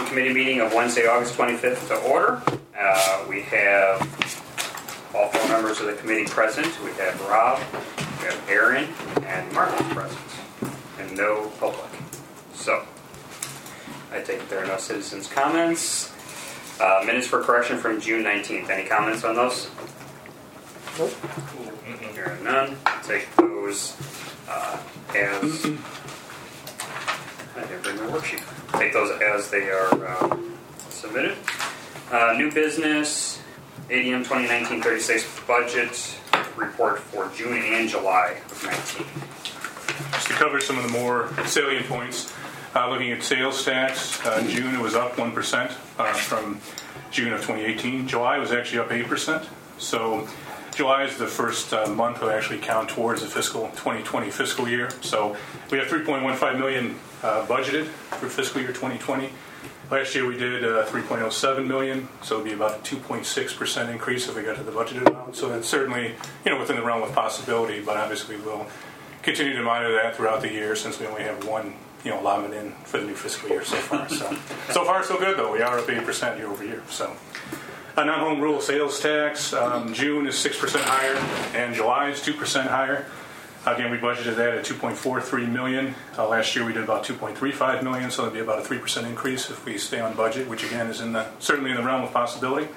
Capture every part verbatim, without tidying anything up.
committee meeting of Wednesday, August twenty-fifth to order. Uh, we have all four members of the committee present. We have Rob, we have Aaron, and Mark present, and no public. So, I take it there are no citizens' comments. Uh, minutes for correction from June nineteenth. Any comments on those? Nope. Here are none. Take those uh, as... I didn't bring my worksheet. Take those as they are uh, submitted. Uh, new business, A D M twenty nineteen thirty-six budget report for June and July of nineteen. Just to cover some of the more salient points, uh, looking at sales tax, uh, June it was up one percent uh, from June of twenty eighteen. July was actually up eight percent. So July is the first uh, month to actually count towards the fiscal twenty twenty fiscal year. So we have three point one five million uh, budgeted for fiscal year twenty twenty. Last year we did uh, three point oh seven million, so it'll be about a two point six percent increase if we got to the budgeted amount. So that's certainly, you know, within the realm of possibility, but obviously we'll continue to monitor that throughout the year since we only have one, you know, allotment in for the new fiscal year so far. So so far so good though. We are up eight percent year over year. So a non-home rule sales tax, um, June is six percent higher and July is two percent higher. Again, we budgeted that at two point four three million dollars. Uh, last year we did about two point three five million dollars, so it'll be about a three percent increase if we stay on budget, which again is in the certainly in the realm of possibility.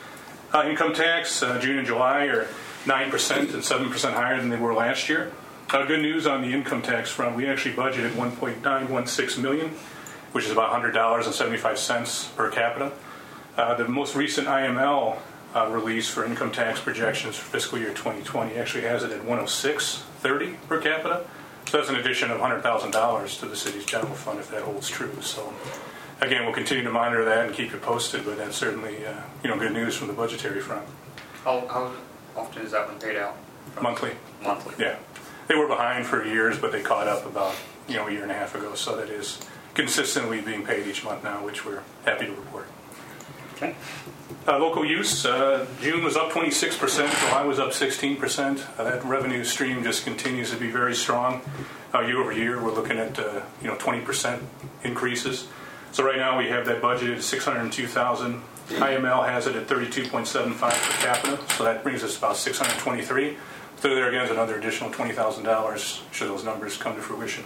Uh, income tax, uh, June and July are nine percent and seven percent higher than they were last year. Uh, good news on the income tax front, we actually budgeted one point nine one six million dollars, which is about one hundred dollars and seventy-five cents per capita. Uh, the most recent I M L uh, release for income tax projections for fiscal year twenty twenty actually has it at one hundred six thirty per capita. So that's an addition of one hundred thousand dollars to the city's general fund if that holds true. So again, we'll continue to monitor that and keep you posted, but that's certainly uh, you know good news from the budgetary front. How, how often is that one paid out? Monthly. Monthly. Yeah. They were behind for years, but they caught up about you know a year and a half ago. So that is consistently being paid each month now, which we're happy to report. Okay. Uh, local use, uh, June was up twenty-six percent, July was up sixteen percent. Uh, that revenue stream just continues to be very strong. Uh, year over year, we're looking at uh, you know twenty percent increases. So right now we have that budgeted at six hundred two thousand dollars. I M L has it at thirty-two point seven five per capita, so that brings us about six hundred twenty-three. So there again is another additional twenty thousand dollars should those numbers come to fruition.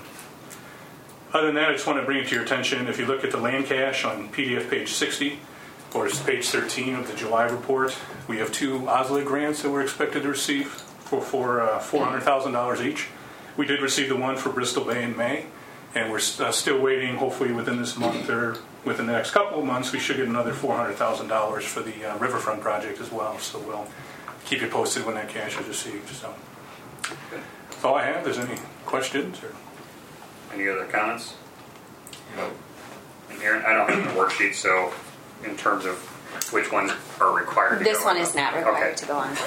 Other than that, I just want to bring it to your attention, if you look at the land cash on P D F page sixty, or page thirteen of the July report, we have two O S L I grants that we're expected to receive for, for uh, four hundred thousand dollars each. We did receive the one for Bristol Bay in May, and we're uh, still waiting, hopefully within this month or within the next couple of months, we should get another four hundred thousand dollars for the uh, Riverfront project as well. So we'll keep you posted when that cash is received. So that's all I have. If there's any questions? Or Any other comments? No. And Aaron, I don't have the worksheet, so in terms of which ones are required to This go one on. is not required Okay. to go on.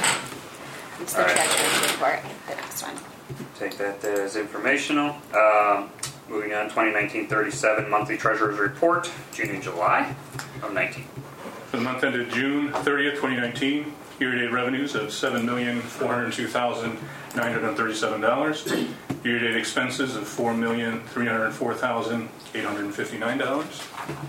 It's the All right. treasurer's report, the next one. Take that as informational. Um, moving on, twenty nineteen thirty-seven monthly treasurer's report, June and July of nineteen. For the month ended June thirtieth, twenty nineteen, year-to-date revenues of seven million four hundred two thousand nine hundred thirty-seven dollars. Year-to-date expenses of four million three hundred four thousand eight hundred fifty-nine dollars.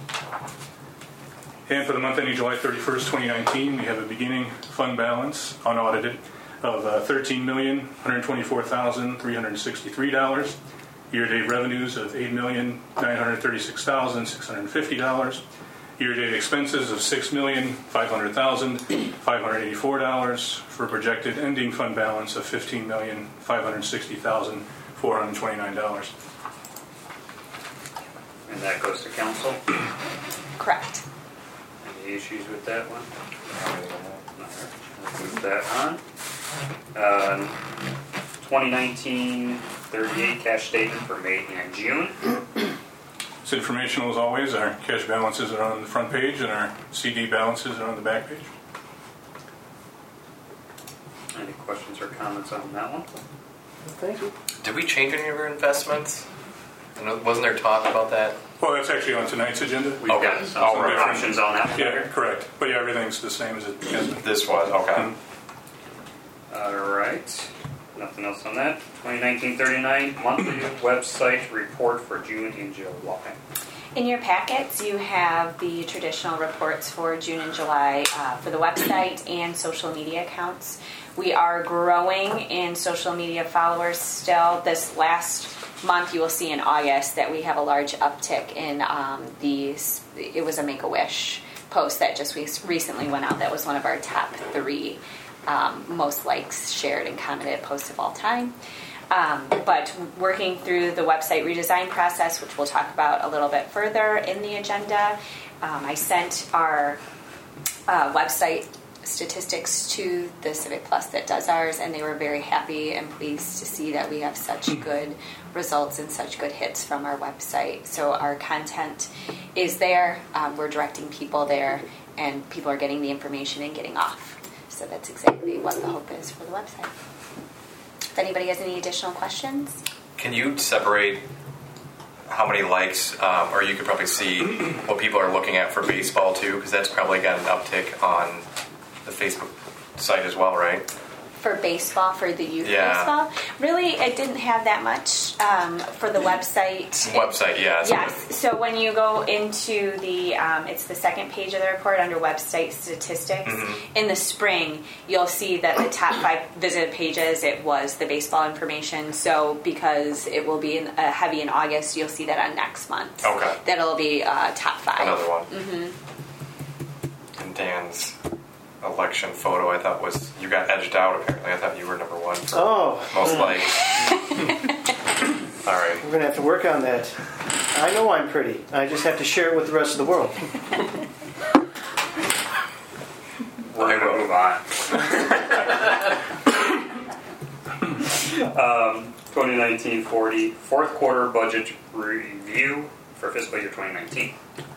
And for the month ending July thirty-first, twenty nineteen, we have a beginning fund balance, unaudited, of uh, thirteen million one hundred twenty-four thousand three hundred sixty-three dollars. Year-to-date revenues of eight million nine hundred thirty-six thousand six hundred fifty dollars. Year-to-date expenses of six million five hundred thousand five hundred eighty-four dollars for a projected ending fund balance of fifteen million five hundred sixty thousand four hundred twenty-nine dollars. And that goes to council. Correct. Any issues with that one? Let's move that on. Um, twenty nineteen thirty-eight cash statement for May and June. It's informational as always. Our cash balances are on the front page and our C D balances are on the back page. Any questions or comments on that one? Thank you. Did we change any of our investments? I know, wasn't there talk about that? Well, that's actually on tonight's agenda. We've Okay. got some All some right. options on that. Yeah, correct. But yeah, everything's the same as it has been. This was, okay. Mhm. All right. Nothing else on that. twenty nineteen thirty-nine monthly website report for June and July. In your packets, you have the traditional reports for June and July uh, for the website and social media accounts. We are growing in social media followers still. This last month, you will see in August that we have a large uptick in um, these. It was a Make-A-Wish post that just recently went out. That was one of our top three um, most likes, shared, and commented posts of all time. Um, but working through the website redesign process, which we'll talk about a little bit further in the agenda, um, I sent our uh, website statistics to the Civic Plus that does ours, and they were very happy and pleased to see that we have such good results and such good hits from our website. So our content is there, um, we're directing people there, and people are getting the information and getting off. So that's exactly what the hope is for the website. If anybody has any additional questions? Can you separate how many likes, um, or you could probably see what people are looking at for baseball too, because that's probably got an uptick on the Facebook site as well, right? For baseball, for the youth Yeah. baseball? Really, it didn't have that much um, for the website. Website, yeah. Yes. So when you go into the, um, it's the second page of the report under website statistics. Mm-hmm. In the spring, you'll see that the top five visited pages, it was the baseball information. So because it will be in, uh, heavy in August, you'll see that on next month. Okay. That'll be uh, top five. Another one. Mm-hmm. And Dan's election photo, I thought was, you got edged out apparently. I thought you were number one for Oh. most likes. All right. We're going to have to work on that. I know I'm pretty. I just have to share it with the rest of the world. We're going to move on. um, twenty nineteen forty, fourth quarter budget review for fiscal year twenty nineteen.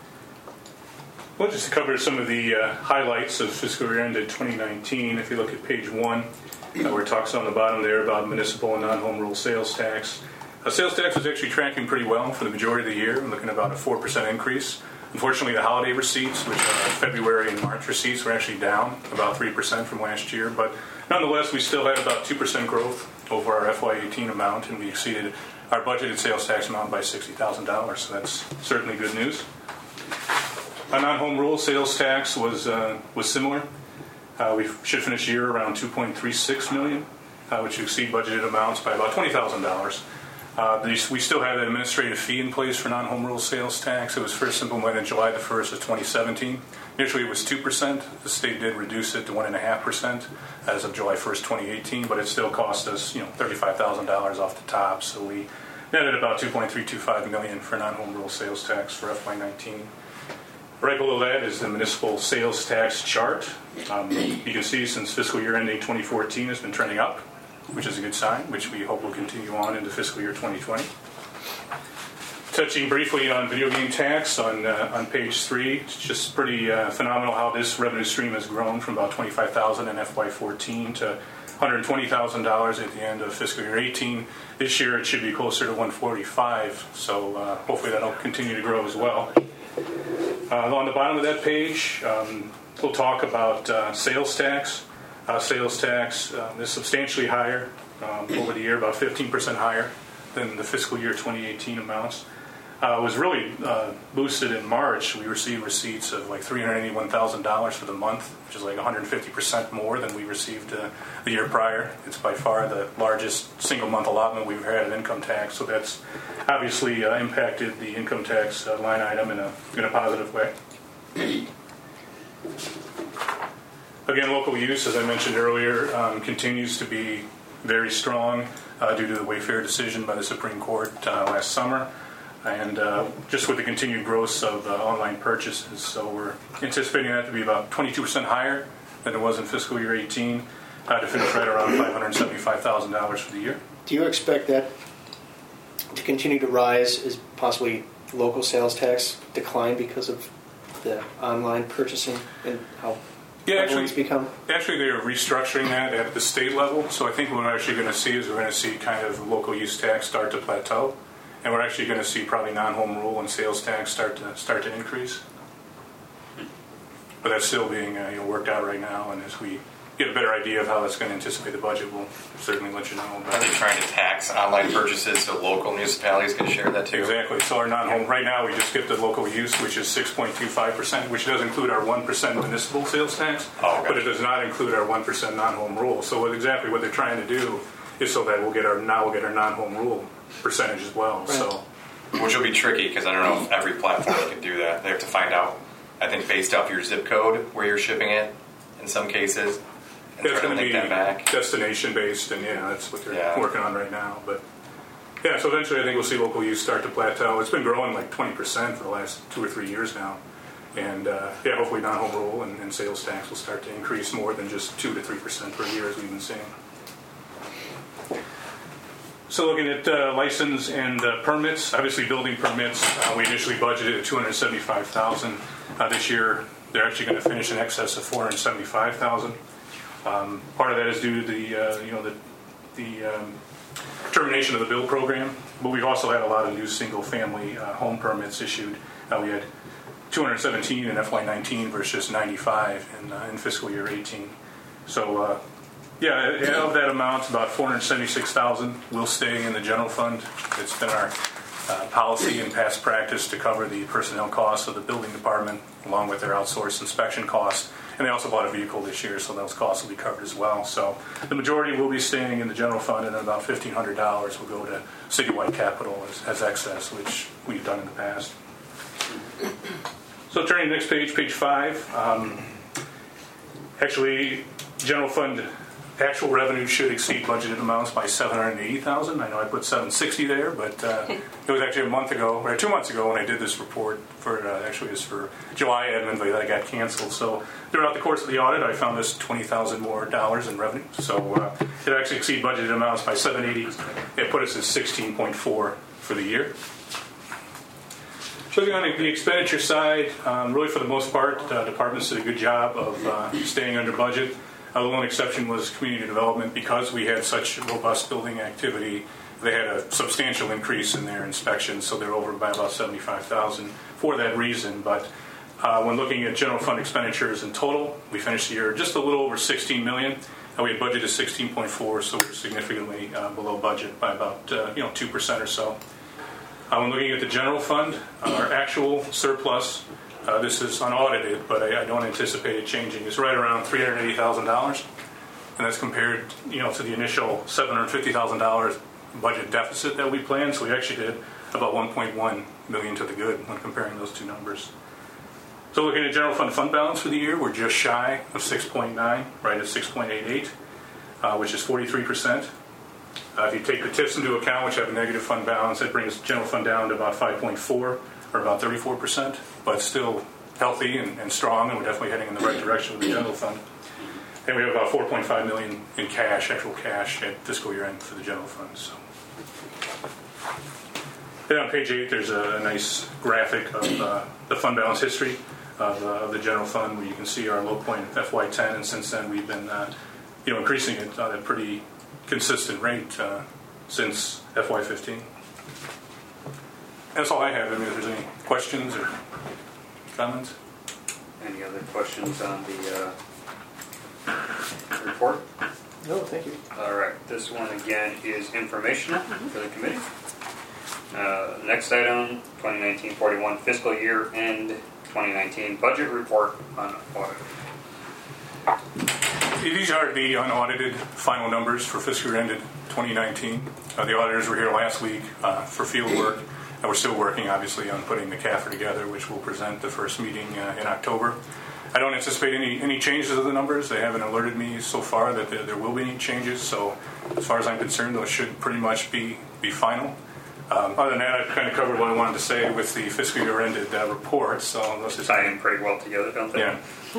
Well, just to cover some of the uh, highlights of fiscal year ended twenty nineteen, if you look at page one, uh, where it talks on the bottom there about municipal and non-home rule sales tax. Uh, sales tax was actually tracking pretty well for the majority of the year. We're looking at about a four percent increase. Unfortunately, the holiday receipts, which are February and March receipts, were actually down about three percent from last year. But nonetheless, we still had about two percent growth over our F Y eighteen amount, and we exceeded our budgeted sales tax amount by sixty thousand dollars. So that's certainly good news. Our non-home rule sales tax was uh, was similar. Uh, we should finish the year around two point three six million dollars, uh, which exceed budgeted amounts by about twenty thousand dollars. Uh, these, we still have an administrative fee in place for non-home rule sales tax. It was first implemented July the first of twenty seventeen. Initially, it was two percent. The state did reduce it to one point five percent as of July first, twenty eighteen, but it still cost us, you know, thirty-five thousand dollars off the top. So we netted about two point three two five million dollars for non-home rule sales tax for F Y nineteen. Right below that is the municipal sales tax chart. Um, you can see since fiscal year ending twenty fourteen has been trending up, which is a good sign, which we hope will continue on into fiscal year twenty twenty. Touching briefly on video game tax on uh, on page three, it's just pretty uh, phenomenal how this revenue stream has grown from about twenty-five thousand dollars in F Y fourteen to one hundred twenty thousand dollars at the end of fiscal year eighteen. This year it should be closer to one hundred forty-five thousand dollars, so uh, hopefully that'll continue to grow as well. Uh, on the bottom of that page, um, we'll talk about uh, sales tax. Uh, sales tax uh, is substantially higher um, over the year, about fifteen percent higher than the fiscal year twenty eighteen amounts. Uh, it was really uh, boosted in March. We received receipts of like three hundred eighty-one thousand dollars for the month, which is like one hundred fifty percent more than we received uh, the year prior. It's by far the largest single month allotment we've had of income tax, so that's obviously uh, impacted the income tax uh, line item in a, in a positive way. Again, local use, as I mentioned earlier, um, continues to be very strong uh, due to the Wayfair decision by the Supreme Court uh, last summer. And uh, just with the continued growth of uh, online purchases. So we're anticipating that to be about twenty-two percent higher than it was in fiscal year eighteen, uh, to finish right around five hundred seventy-five thousand dollars for the year. Do you expect that to continue to rise as possibly local sales tax decline because of the online purchasing and how Yeah, actually, it's become? actually they're restructuring that at the state level. So I think what we're actually going to see is we're going to see kind of local use tax start to plateau. And we're actually going to see probably non-home rule and sales tax start to start to increase. But that's still being uh, you know, worked out right now, and as we get a better idea of how that's going to anticipate the budget, we'll certainly let you know Are about they it. trying to tax online purchases so local municipalities can share that too? Exactly. So our non-home, right now, we just get the local use, which is six point two five percent, which does include our one percent municipal sales tax, Oh, okay. but it does not include our one percent non-home rule. So what, exactly what they're trying to do is so that we'll get our, now we'll get our non-home rule percentage as well. So. Which will be tricky because I don't know if every platform can do that. They have to find out, I think, based off your zip code where you're shipping it in some cases, and It's try to going to link be that back. destination based, and yeah, that's what they're Yeah. working on right now. But yeah, so eventually I think we'll see local use start to plateau. It's been growing like twenty percent for the last two or three years now. And uh, yeah, hopefully non-home rule and, and sales tax will start to increase more than just two to three percent per year as we've been seeing. So looking at uh, license and uh, permits, obviously building permits, uh, we initially budgeted at two hundred seventy-five thousand dollars. Uh, this year, they're actually going to finish in excess of four hundred seventy-five thousand dollars. Um, part of that is due to the uh, you know the the um, termination of the bill program, but we've also had a lot of new single-family uh, home permits issued. Uh, we had two hundred seventeen in F Y nineteen versus ninety-five in, uh, in fiscal year eighteen. So. Uh, Yeah, of that amount, about four hundred seventy-six thousand dollars will stay in the general fund. It's been our uh, policy and past practice to cover the personnel costs of the building department, along with their outsourced inspection costs. And they also bought a vehicle this year, so those costs will be covered as well. So the majority will be staying in the general fund, and then about fifteen hundred dollars will go to citywide capital as, as excess, which we've done in the past. So turning to the next page, page five. Um, actually, general fund actual revenue should exceed budgeted amounts by seven hundred eighty thousand dollars. I know I put seven hundred sixty thousand dollars there, but uh, it was actually a month ago, or two months ago when I did this report for, uh, actually it was for July admin, but that got canceled. So throughout the course of the audit, I found this twenty thousand dollars more dollars in revenue. So uh, it actually exceeded budgeted amounts by seven hundred eighty thousand dollars. It put us at sixteen point four for the year. Looking on the expenditure side, um, really for the most part, uh, departments did a good job of uh, staying under budget. Uh, the one exception was community development. Because we had such robust building activity, they had a substantial increase in their inspections, so they're over by about seventy-five thousand dollars for that reason. But uh, when looking at general fund expenditures in total, we finished the year just a little over sixteen million dollars. Uh, we had budgeted sixteen point four, so we're significantly uh, below budget by about uh, you know two percent or so. Uh, when looking at the general fund, uh, our actual surplus, Uh, this is unaudited, but I, I don't anticipate it changing. It's right around three hundred eighty thousand dollars, and that's compared, you know, to the initial seven hundred fifty thousand dollars budget deficit that we planned. So we actually did about one point one million dollars to the good when comparing those two numbers. So looking at general fund fund balance for the year, we're just shy of six point nine, right at six point eight eight, uh, which is forty-three percent. Uh, if you take the T I Fs into account, which have a negative fund balance, that brings general fund down to about five point four, or about thirty-four percent, but still healthy and, and strong, and we're definitely heading in the right direction with the general fund. And we have about four point five million dollars in cash, actual cash, at fiscal year end for the general fund. So. Then on page eight, there's a, a nice graphic of uh, the fund balance history of, uh, of the general fund, where you can see our low point F Y ten, and since then we've been uh, you know, increasing it at a pretty consistent rate uh, since F Y fifteen. That's all I have. I mean, if there's any questions or comments. Any other questions on the uh, report? No, thank you. All right. This one again is informational for the committee. Uh, next item, twenty nineteen forty-one fiscal year end twenty nineteen budget report unaudited. These are the unaudited final numbers for fiscal year ended twenty nineteen. Uh, the auditors were here last week uh, for field work. And we're still working, obviously, on putting the C A F R together, which we'll present the first meeting uh, in October. I don't anticipate any, any changes of the numbers. They haven't alerted me so far that there, there will be any changes. So as far as I'm concerned, those should pretty much be, be final. Um, other than that, I've kind of covered what I wanted to say with the fiscal year ended uh, report. So let's just tie in pretty well together, don't they? Yeah.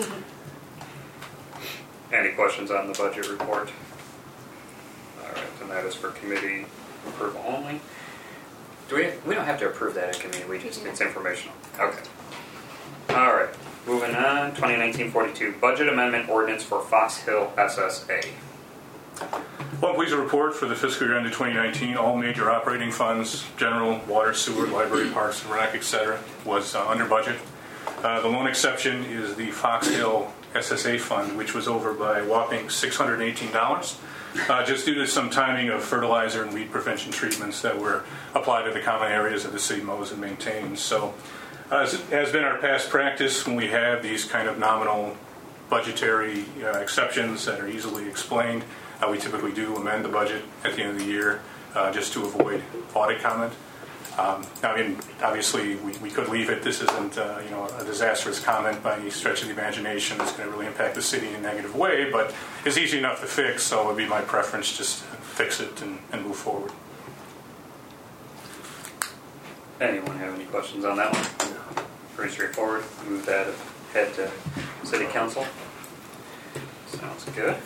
Any questions on the budget report? All right, and that is for committee approval only. Do we? We don't have to approve that at committee. We just it's informational. Okay. All right. Moving on. twenty nineteen forty-two budget amendment ordinance for Fox Hill S S A. Well, I'm pleased to report for the fiscal year ended twenty nineteen, all major operating funds, general, water, sewer, library, parks and rec, et cetera, was uh, under budget. Uh, the lone exception is the Fox Hill S S A fund, which was over by a whopping six hundred eighteen dollars, uh, just due to some timing of fertilizer and weed prevention treatments that were applied to the common areas that the city mows and maintains. So, uh, as has been our past practice, when we have these kind of nominal budgetary uh, exceptions that are easily explained, uh, we typically do amend the budget at the end of the year uh, just to avoid audit comment. Um, I mean, obviously, we, we could leave it. This isn't, uh, you know, a disastrous comment by any stretch of the imagination that's going to really impact the city in a negative way, but it's easy enough to fix, so it would be my preference just to fix it and, and move forward. Anyone have any questions on that one? Pretty straightforward. Move that ahead to City Council. Sounds good.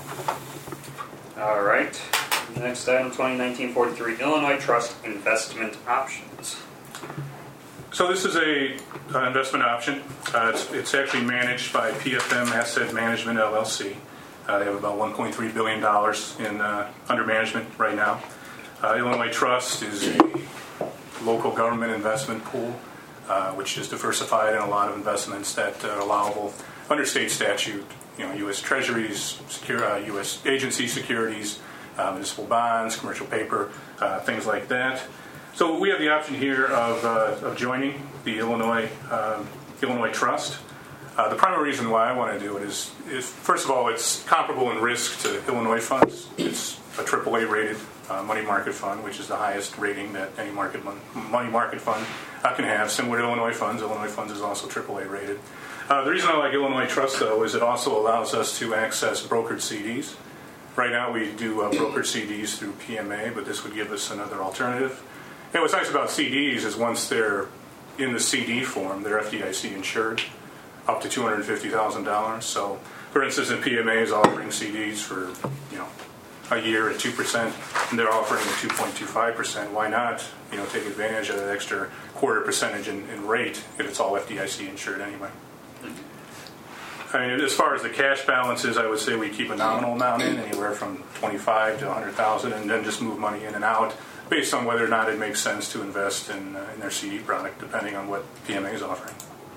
All right. Next item, twenty nineteen forty-three, Illinois Trust Investment Options. So this is a an investment option. Uh, it's, it's actually managed by P F M Asset Management L L C. Uh, they have about one point three billion dollars in uh, under management right now. Uh, Illinois Trust is a local government investment pool, uh, which is diversified in a lot of investments that are allowable under state statute. You know, U S Treasuries, secure, uh, U S agency securities, uh, municipal bonds, commercial paper, uh, things like that. So we have the option here of, uh, of joining the Illinois um, Illinois Trust. Uh, the primary reason why I want to do it is, is, first of all, it's comparable in risk to Illinois funds. It's a triple A rated uh, money market fund, which is the highest rating that any market mon- money market fund uh, can have. Similar to Illinois funds, Illinois funds is also triple A rated. Uh, the reason I like Illinois Trust, though, is it also allows us to access brokered C Ds. Right now, we do uh, brokered C Ds through P M A, but this would give us another alternative. And what's nice about C Ds is once they're in the C D form, they're F D I C insured, up to two hundred fifty thousand dollars. So, for instance, if P M A is offering C Ds for, you know, a year at two percent, and they're offering two point two five percent, why not, you know, take advantage of that extra quarter percentage in, in rate if it's all F D I C insured anyway? I mean, as far as the cash balances, I would say we keep a nominal amount in, anywhere from twenty-five to one hundred thousand, and then just move money in and out based on whether or not it makes sense to invest in, uh, in their C D product, depending on what P M A is offering.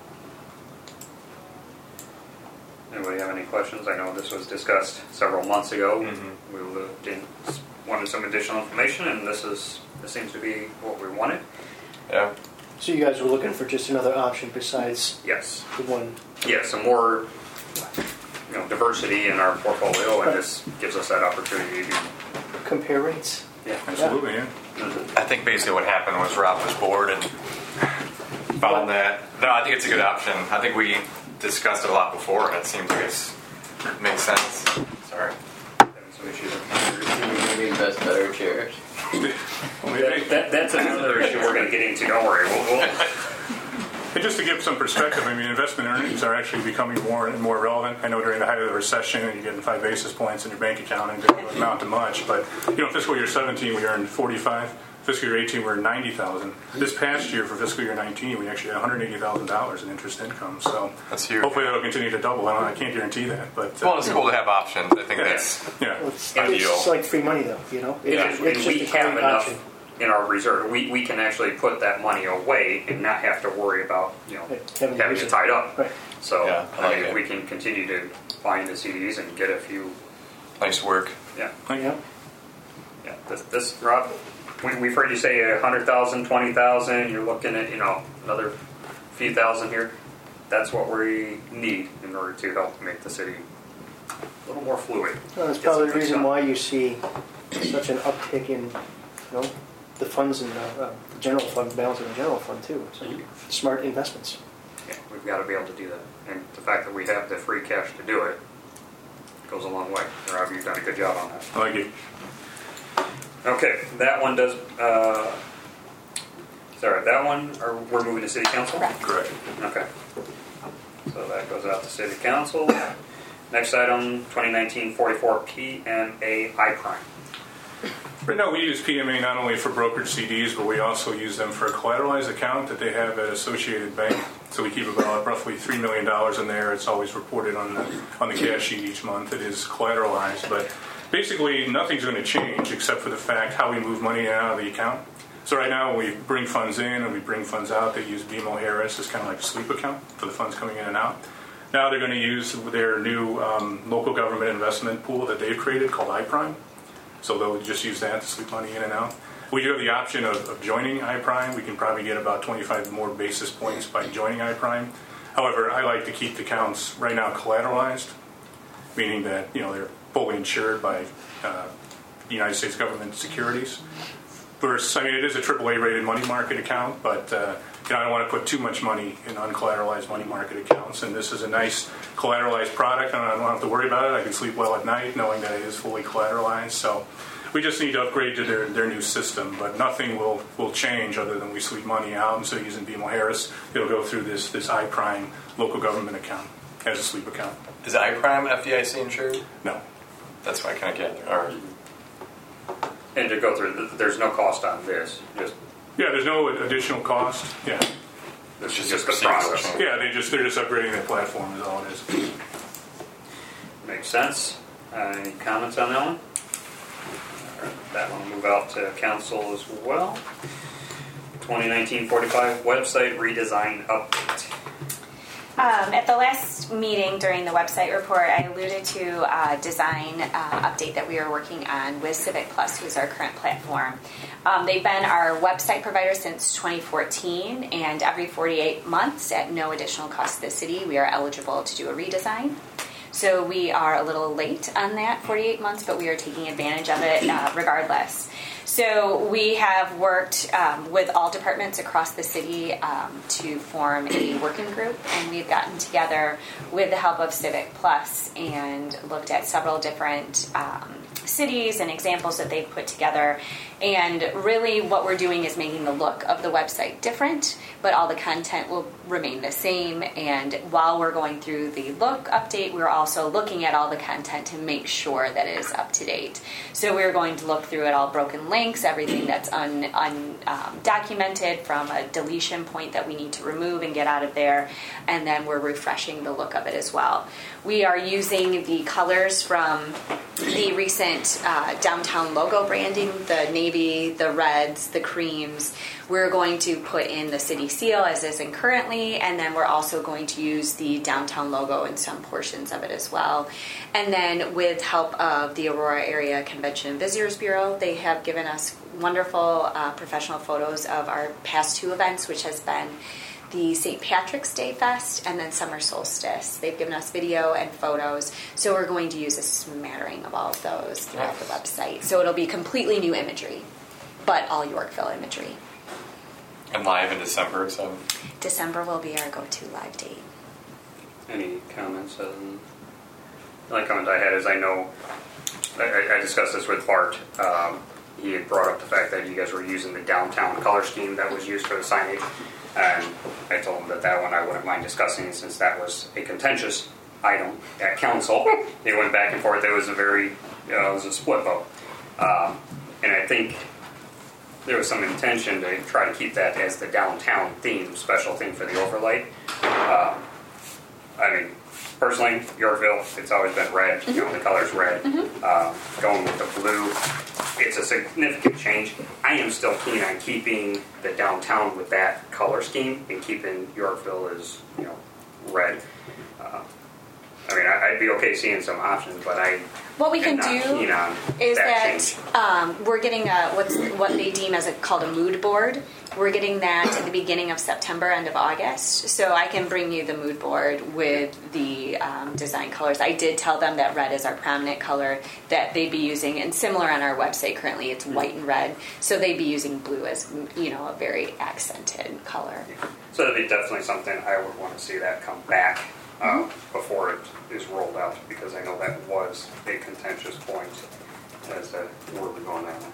Anybody have any questions? I know this was discussed several months ago. Mm-hmm. We looked in, wanted some additional information, and this is this seems to be what we wanted. Yeah. So you guys were looking for just another option besides Yes. the one. Yeah, some more, you know, diversity in our portfolio, and this gives us that opportunity to. Compare rates. Yeah. Absolutely, yeah. Mm-hmm. I think basically what happened was Rob was bored and found that. No, I think it's a good option. I think we discussed it a lot before, and it seems like it's, it makes sense. Sorry. Having some issues with Maybe invest better chairs. Well, maybe- that, that, that's another issue we're going to get into. Don't worry. We'll, we'll, And just to give some perspective, I mean, investment earnings are actually becoming more and more relevant. I know during the height of the recession, you're getting five basis points in your bank account and it didn't amount to much. But, you know, fiscal year seventeen, we earned forty-five. Fiscal year eighteen, we earned ninety thousand. This past year, for fiscal year nineteen, we actually had one hundred eighty thousand dollars in interest income. So That's huge. hopefully that'll continue to double. I, don't know, I can't guarantee that. But, uh, Well, it's cool to have options. I think that's yeah. Well, it's, Ideal. it's like free money, though. You know, It- yeah, it's, and just we a have great enough option. in our reserve. We, we can actually put that money away and not have to worry about, you know, Right, having having to it use it. tied up. Right. So, Yeah, I I like mean, it. if we can continue to find the C Ds and get a few, nice work. yeah, Yeah. yeah. This, this Rob, we, we've heard you say a hundred thousand, twenty thousand. You're looking at, you know, another few thousand here. That's what we need in order to help make the city a little more fluid. Well, that's Get probably some the things reason done. why you see such an uptick in, you know, the funds in the, uh, the general fund, balance in the general fund too. So smart investments. Yeah, we've got to be able to do that. And the fact that we have the free cash to do it goes a long way. Rob, you've done a good job on that. I like it. Okay, that one does, uh, sorry, that one, or we're moving to city council? Correct. Correct. Okay. So that goes out to city council. Next item, twenty nineteen forty-four P M A iPrime. Right now, we use P M A not only for brokered C Ds, but we also use them for a collateralized account that they have at Associated Bank. So we keep about roughly three million dollars in there. It's always reported on the on the cash sheet each month. It is collateralized, but basically nothing's going to change except for the fact how we move money in and out of the account. So right now, when we bring funds in and we bring funds out, they use B M O Harris as kind of like a sweep account for the funds coming in and out. Now they're going to use their new um, local government investment pool that they've created called iPrime. So they'll just use that to sweep money in and out. We do have the option of, of joining iPrime. We can probably get about twenty-five more basis points by joining iPrime. However, I like to keep the accounts right now collateralized, meaning that you know they're fully insured by uh, United States government securities. Versus, I mean, it is a triple A rated money market account, but uh, you know I don't want to put too much money in uncollateralized money market accounts. And this is a nice collateralized product, and I don't have to worry about it. I can sleep well at night knowing that it is fully collateralized. So we just need to upgrade to their, their new system, but nothing will, will change other than we sweep money out. Instead of using B M O Harris, it'll go through this this iPrime local government account as a sweep account. Is iPrime F D I C insured? No. That's what I kind of get. Or And to go through, there's no cost on this. Just Yeah, there's no additional cost. Yeah. this is just just a the procedural process. change. Yeah, they just they're just upgrading their platform is all it is. Makes sense. Uh, any comments on that one? All right, that one will move out to council as well. twenty nineteen forty-five website redesign update. Um, at the last meeting during the website report, I alluded to a design uh, update that we are working on with Civic Plus, who's our current platform. Um, they've been our website provider since twenty fourteen, and every forty-eight months, at no additional cost to the city, we are eligible to do a redesign. So we are a little late on that forty-eight months, but we are taking advantage of it uh, regardless. So we have worked um, with all departments across the city um, to form a working group, and we've gotten together with the help of Civic Plus and looked at several different um, cities and examples that they've put together. And really what we're doing is making the look of the website different, but all the content will remain the same. And while we're going through the look update, we're also looking at all the content to make sure that it is up to date. So we're going to look through at all broken links, everything that's un, un, um, documented from a deletion point that we need to remove and get out of there. And then we're refreshing the look of it as well. We are using the colors from the recent uh, downtown logo branding, the navy, the reds, the creams. We're going to put in the city seal as is in currently, and then we're also going to use the downtown logo in some portions of it as well. And then with help of the Aurora Area Convention and Visitors Bureau, they have given us wonderful uh, professional photos of our past two events, which has been the Saint Patrick's Day Fest and then Summer Solstice. They've given us video and photos, so we're going to use a smattering of all of those throughout the website. So it'll be completely new imagery, but all Yorkville imagery. And live in December, so December will be our go-to live date. Any comments? Um, the only comment I had is I know, I, I discussed this with Bart. Um, he had brought up the fact that you guys were using the downtown color scheme that was used for the signage. And I told him that that one I wouldn't mind discussing since that was a contentious item at council. They went back and forth. It was a very, you know, it was a split vote. Um, and I think there was some intention to try to keep that as the downtown theme, special thing for the overlay. Um, I mean, personally, Yorkville, it's always been red. Mm-hmm. You know, the color's red. Mm-hmm. Um, going with the blue, it's a significant change. I am still keen on keeping the downtown with that color scheme and keeping Yorkville as, you know, red. Uh, I mean, I'd be okay seeing some options, but I What we am can not do keen on is that, that change. um, we're getting a, what's what they deem as a, called a mood board. We're getting that at the beginning of September, end of August. So I can bring you the mood board with the um, design colors. I did tell them that red is our prominent color that they'd be using, and similar on our website currently, it's white and red. So they'd be using blue as, you know, a very accented color. So that'd be definitely something I would want to see that come back uh, mm-hmm. before it is rolled out, because I know that was a contentious point as to where we're going now.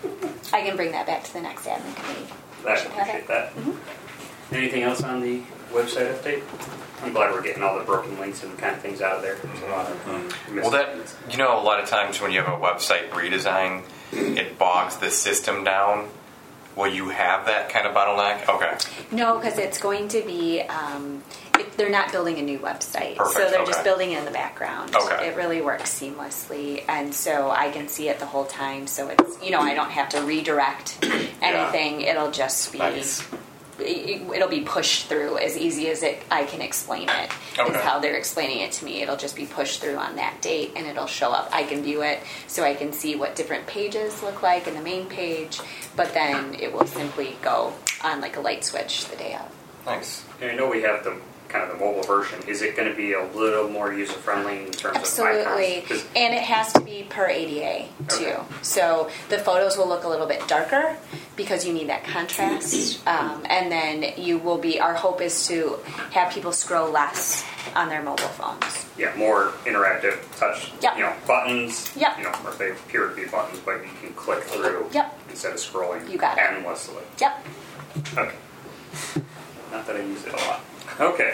I can bring that back to the next admin committee. I Should have appreciate it. that. Mm-hmm. Anything else on the website update? I'm glad we're getting all the broken links and kind of things out of there. There's a lot of um, well, that you know, a lot of times when you have a website redesign, it bogs the system down. Will you have that kind of bottleneck? Okay. No, because it's going to be, um, it, they're not building a new website. Perfect, so they're okay. just building it in the background. Okay. It really works seamlessly. And so I can see it the whole time. So it's, you know, I don't have to redirect anything. Yeah. It'll just be nice. it, it'll be pushed through as easy as it I can explain it. Okay. Is how they're explaining it to me. It'll just be pushed through on that date, and it'll show up. I can view it, so I can see what different pages look like in the main page. But then it will simply go on like a light switch the day of. Nice. And I know we have the kind of the mobile version. Is it going to be a little more user friendly in terms Absolutely. of icons? 'Cause- And it has to be per A D A too. Okay. So the photos will look a little bit darker because you need that contrast. Um, and then you will be, our hope is to have people scroll less on their mobile phones. Yeah, more interactive touch, Yep. you know, buttons. Yep. You know, or they appear to be buttons, but you can click through Yep. instead of scrolling You got it. endlessly. Yep. Okay. Not that I use it a lot. Okay.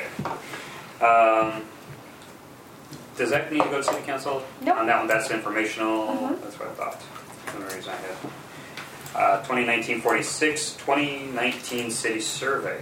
Um, does that need to go to city council? Nope. On that one, that's informational. Mhm. That's what I thought. That's the only reason I had. Uh, twenty nineteen forty-six, twenty nineteen city survey.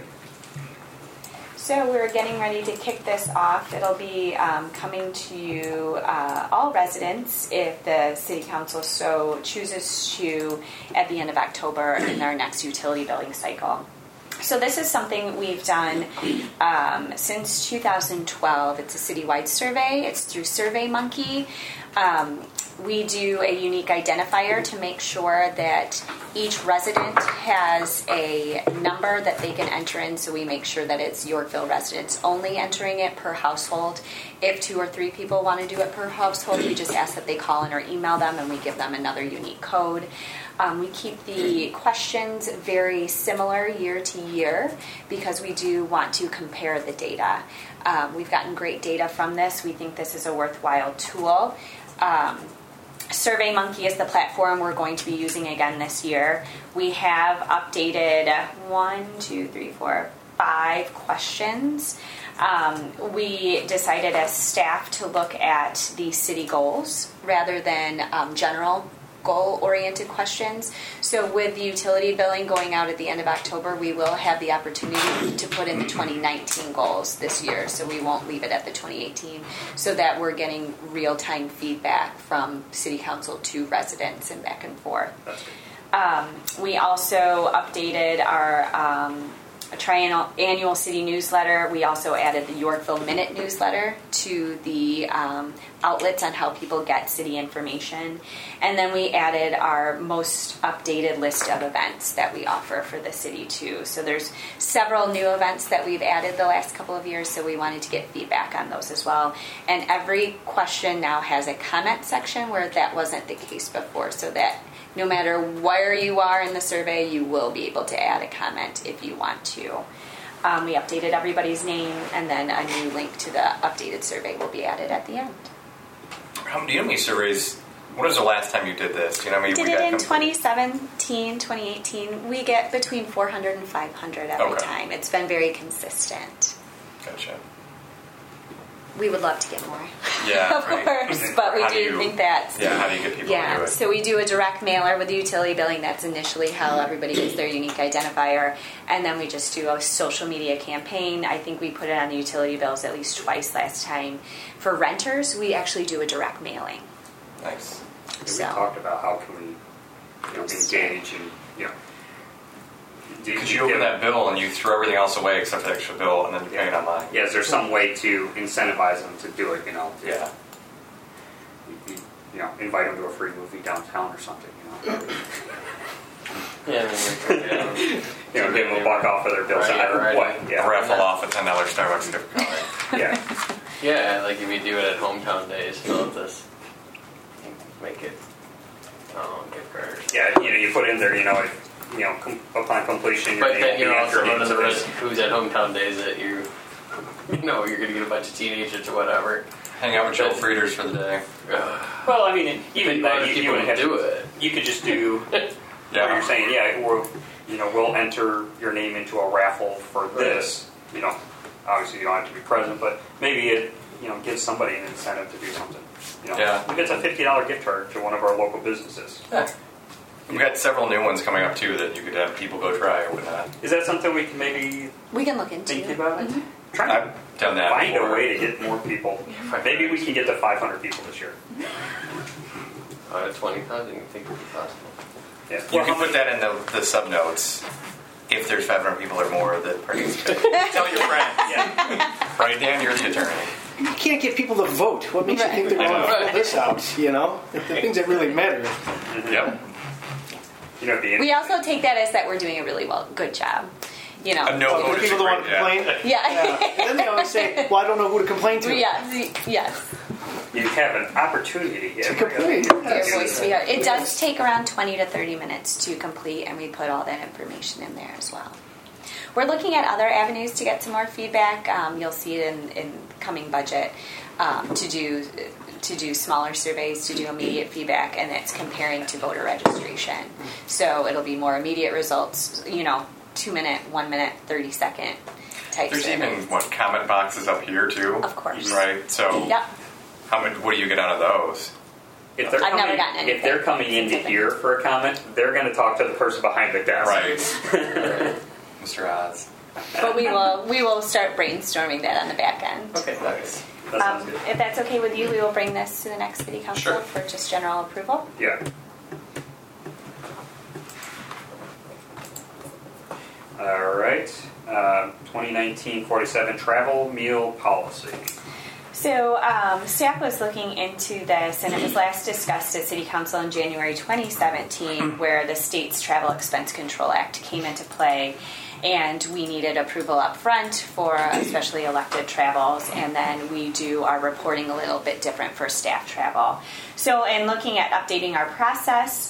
So we're getting ready to kick this off. It'll be um, coming to you, uh, all residents, if the city council so chooses to, at the end of October in our next utility billing cycle. So this is something we've done um, since two thousand twelve. It's a citywide survey. It's through SurveyMonkey. Um, we do a unique identifier to make sure that each resident has a number that they can enter in, so we make sure that it's Yorkville residents only entering it per household. If two or three people want to do it per household, we just ask that they call in or email them, and we give them another unique code. Um, we keep the questions very similar year to year because we do want to compare the data. Um, we've gotten great data from this. We think this is a worthwhile tool. Um, SurveyMonkey is the platform we're going to be using again this year. We have updated one, two, three, four, five questions. Um, we decided as staff to look at the city goals rather than um, general goal-oriented questions. So with the utility billing going out at the end of October, we will have the opportunity to put in the twenty nineteen goals this year. So we won't leave it at the twenty eighteen, so that we're getting real-time feedback from city council to residents and back and forth. That's good. Um, we also updated our um, triennial annual city newsletter. We also added the Yorkville Minute newsletter to the um, outlets on how people get city information. And then we added our most updated list of events that we offer for the city too. So there's several new events that we've added the last couple of years, so we wanted to get feedback on those as well. And every question now has a comment section where that wasn't the case before, so that no matter where you are in the survey, you will be able to add a comment if you want to. Um, we updated everybody's name, and then a new link to the updated survey will be added at the end. How, do you know how many surveys? When was the last time you did this? Do you know how many We we did got it in complete? twenty seventeen, twenty eighteen. We get between four hundred and five hundred every Okay. time. It's been very consistent. Gotcha. We would love to get more, Yeah, of right. course, but we How do, do you- think that's... Yeah, how do you get people to do Yeah, it? so we do a direct mailer with the utility billing. That's initially how everybody gets their unique identifier. And then we just do a social media campaign. I think we put it on the utility bills at least twice last time. For renters, we actually do a direct mailing. Nice. We So- talked about how can we, you know, engage and, you know. do Because you open that bill and you throw everything else away except the extra bill, and then you pay it online. Yeah, is there some way to incentivize them to do it, you know? Yeah. You, you know, invite them to a free movie downtown or something, you know? Yeah, I mean, like, yeah. You know, give them a buck off of their bills. Right, I don't know right. what, yeah. Raffle off a ten dollar Starbucks gift card. Yeah. Yeah, like if you do it at hometown days, fill out this, make it, oh, gift card. or something. Yeah, you know, you put in there, you know, if, you know, com- upon completion, your But name then will you're be also entered running into the this. risk who's at hometown days that you, you know, you're gonna get a bunch of teenagers or whatever. Hang out with Joel Frieders for the day. Ugh. Well, I mean, even Think about that, if you, you people would have do it. You could just do what Yeah. you're saying. Yeah, or you know, we'll enter your name into a raffle for this. You know, obviously you don't have to be present, but maybe it you know gives somebody an incentive to do something. You know, Yeah. if it's a fifty dollar gift card to one of our local businesses, Yeah. We've got several new ones coming up too that you could have people go try or whatnot. is that something we can maybe We can look into think it. about? It? Mhm. Try to I've done that find before. a way to get more people. Maybe we can get to five hundred people this year. Out of twenty thousand, you think it would be possible? Yeah. You Well, can how put many- that in the, the sub notes. if there's five hundred people or more that participate. Tell your friends. Yeah. Right, Dan? You're the attorney. You can't get people to vote. What makes Right. you think they're going to Right. fill this out? You know, the things that really matter. Yep. You know, the We also take that as that we're doing a really well, good job. You know. A no Oh, vote the is people that want to great, complain. Yeah. Yeah. And then they always say, "Well, I don't know who to complain to." Yes. Yes. you have an opportunity To every complain. other year Your to do voice to that. be heard. It does take around twenty to thirty minutes to complete, and we put all that information in there as well. We're looking at other avenues to get some more feedback. Um, you'll see it in, in coming budget um, to do to do smaller surveys, to do immediate feedback, and it's comparing to voter registration. So it'll be more immediate results. You know, two minute, one minute, thirty second type. There's surveys. even, what, comment boxes up here, too? Of course. Right, so Yep. how many, what do you get out of those? If they're I've coming, never gotten if they're anything. coming into Something. here for a comment, they're going to talk to the person behind the desk. Right. Mister Oz. But we will we will start brainstorming that on the back end. Okay, nice. That sounds Um, good. if that's okay with you, we will bring this to the next city council Sure. for just general approval. Yeah. All right. Uh, twenty nineteen forty-seven travel meal policy. So um, staff was looking into this, and it was last discussed at City Council in January twenty seventeen, where the state's Travel Expense Control Act came into play, and we needed approval up front for especially elected travels, and then we do our reporting a little bit different for staff travel. So in looking at updating our process,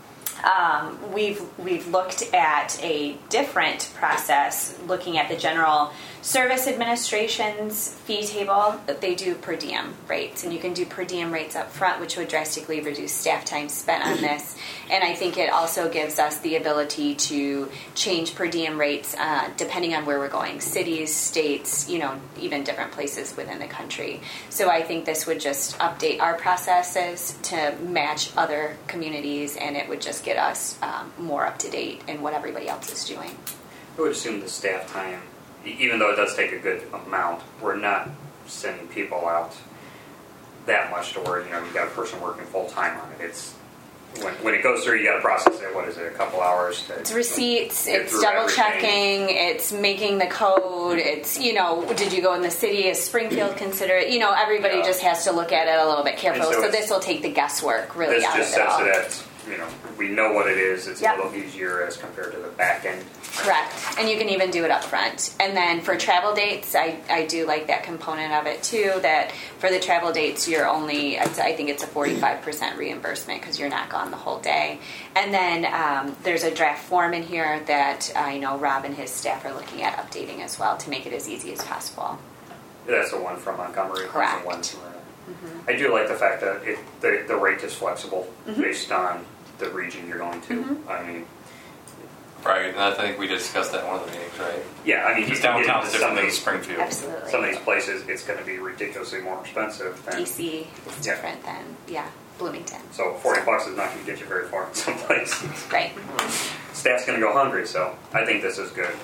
Um, we've we've looked at a different process, looking at the General Service Administration's fee table. They do per diem rates, and you can do per diem rates up front, which would drastically reduce staff time spent on this. And I think it also gives us the ability to change per diem rates uh, depending on where we're going, cities, states, you know, even different places within the country. So I think this would just update our processes to match other communities, and it would just get us um, more up to date in what everybody else is doing. I would assume the staff time, e- even though it does take a good amount, we're not sending people out that much to where, you know, you've got a person working full time on it. It's when, when it goes through, you got to process it. What is it? A couple hours. To, It's receipts, get it's through double everything. checking, it's making the code, it's, you know, did you go in the city? Is Springfield considered? You know, everybody Yeah. just has to look at it a little bit carefully. And so So, it's- this will take the guesswork really This out just of it sets all. it at, you know, we know what it is. It's Yep. a little easier as compared to the back end. Correct. And you can even do it up front. And then for travel dates, I, I do like that component of it too, that for the travel dates, you're only, I think it's a forty-five percent reimbursement because you're not gone the whole day. And then um, there's a draft form in here that I know Rob and his staff are looking at updating as well to make it as easy as possible. That's the one from Montgomery. Correct. The one from, uh, I do like the fact that it, the, the rate is flexible Mm-hmm. based on the region you're going to. I mean, Right, and I think we discussed that in one of the meetings, right? yeah, I mean, you Because can get downtown's into some different of than these, Springfield. Absolutely. some of these places, it's going to be ridiculously more expensive than. D C is Yeah. different than, yeah, Bloomington. So forty bucks is not going to get you very far in some places. Right. Staff's going to go hungry, so I think this is good.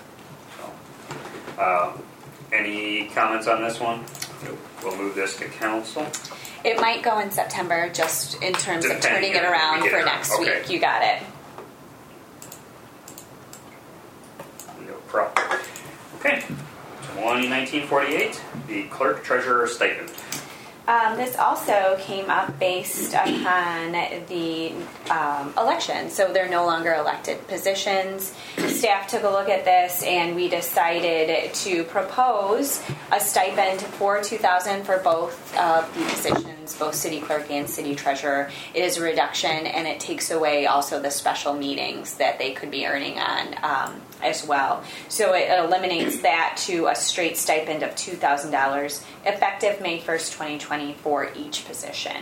So, um, any comments on this one? We'll move this to council. It might go in September just in terms of Depending turning it on when we around get for it. next Okay. week. You got it. No problem. Okay. twenty nineteen forty-eight, the clerk treasurer stipend. Um, this also came up based upon the um, election, so they're no longer elected positions. Staff took a look at this, and we decided to propose a stipend for two thousand for both of the positions, both city clerk and city treasurer. It is a reduction, and it takes away also the special meetings that they could be earning on um, as well. So it eliminates that to a straight stipend of two thousand dollars, effective May first, twenty twenty, for each position.